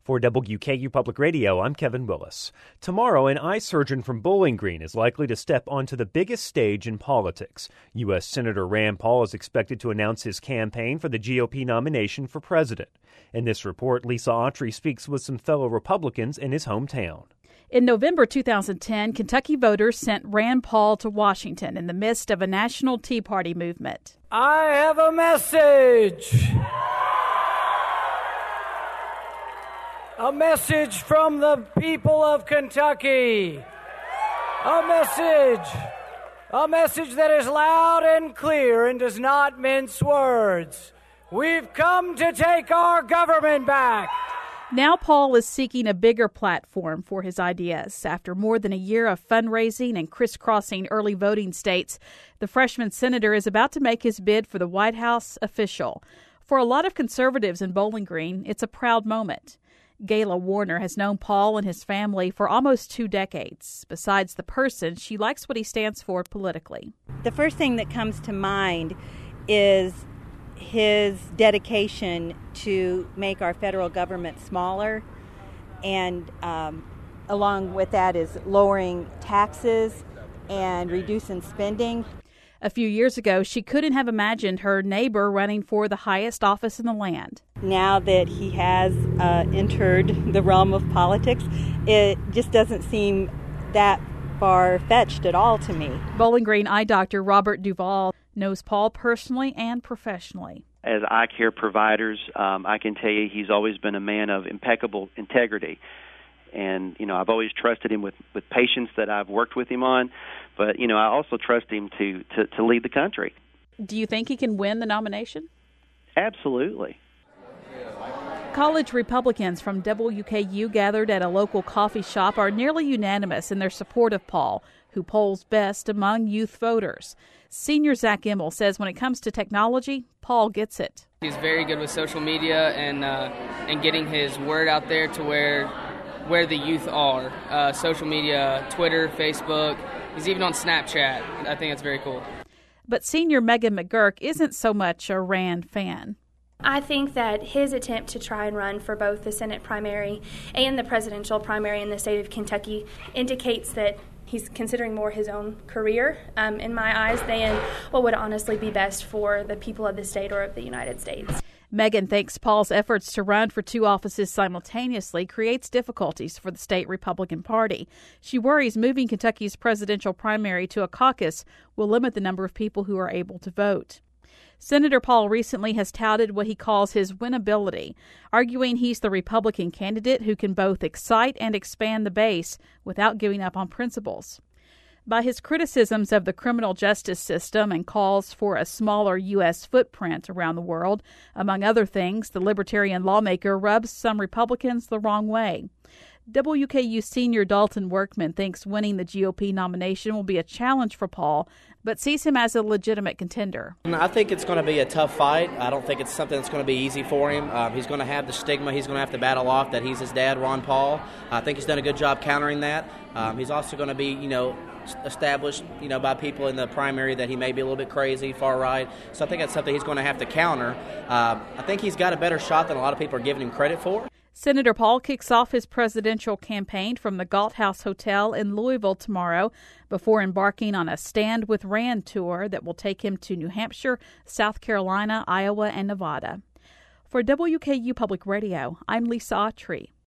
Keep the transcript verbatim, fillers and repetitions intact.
For W K U Public Radio, I'm Kevin Willis. Tomorrow, an eye surgeon from Bowling Green is likely to step onto the biggest stage in politics. U S. Senator Rand Paul is expected to announce his campaign for the G O P nomination for president. In this report, Lisa Autry speaks with some fellow Republicans in his hometown. In November two thousand ten, Kentucky voters sent Rand Paul to Washington in the midst of a national Tea Party movement. I have a message. A message from the people of Kentucky. A message. A message that is loud and clear and does not mince words. We've come to take our government back. Now Paul is seeking a bigger platform for his ideas. After more than a year of fundraising and crisscrossing early voting states, the freshman senator is about to make his bid for the White House official. For a lot of conservatives in Bowling Green, it's a proud moment. Gayla Warner has known Paul and his family for almost two decades. Besides the person, she likes what he stands for politically. The first thing that comes to mind is his dedication to make our federal government smaller, and um, along with that is lowering taxes and reducing spending. A few years ago, she couldn't have imagined her neighbor running for the highest office in the land. Now that he has uh, entered the realm of politics, it just doesn't seem that far-fetched at all to me. Bowling Green eye doctor Robert Duvall knows Paul personally and professionally. As eye care providers, um, I can tell you he's always been a man of impeccable integrity. And, you know, I've always trusted him with, with patients that I've worked with him on. But, you know, I also trust him to, to, to lead the country. Do you think he can win the nomination? Absolutely. College Republicans from W K U gathered at a local coffee shop are nearly unanimous in their support of Paul, who polls best among youth voters. Senior Zach Immel says when it comes to technology, Paul gets it. He's very good with social media and uh, and getting his word out there to where where the youth are. Uh, social media, Twitter, Facebook. He's even on Snapchat. I think that's very cool. But senior Megan McGurk isn't so much a Rand fan. I think that his attempt to try and run for both the Senate primary and the presidential primary in the state of Kentucky indicates that he's considering more his own career, um, in my eyes, than what would honestly be best for the people of the state or of the United States. Megan thinks Paul's efforts to run for two offices simultaneously creates difficulties for the state Republican Party. She worries moving Kentucky's presidential primary to a caucus will limit the number of people who are able to vote. Senator Paul recently has touted what he calls his winnability, arguing he's the Republican candidate who can both excite and expand the base without giving up on principles. By his criticisms of the criminal justice system and calls for a smaller U S footprint around the world, among other things, the libertarian lawmaker rubs some Republicans the wrong way. W K U senior Dalton Workman thinks winning the G O P nomination will be a challenge for Paul, but sees him as a legitimate contender. I think it's going to be a tough fight. I don't think it's something that's going to be easy for him. Um, he's going to have the stigma. He's going to have to battle off that he's his dad, Ron Paul. I think he's done a good job countering that. Um, he's also going to be, you know, established, you know, by people in the primary that he may be a little bit crazy, far right. So I think that's something he's going to have to counter. Uh, I think he's got a better shot than a lot of people are giving him credit for. Senator Paul kicks off his presidential campaign from the Galt House Hotel in Louisville tomorrow before embarking on a Stand with Rand tour that will take him to New Hampshire, South Carolina, Iowa, and Nevada. For W K U Public Radio, I'm Lisa Autry.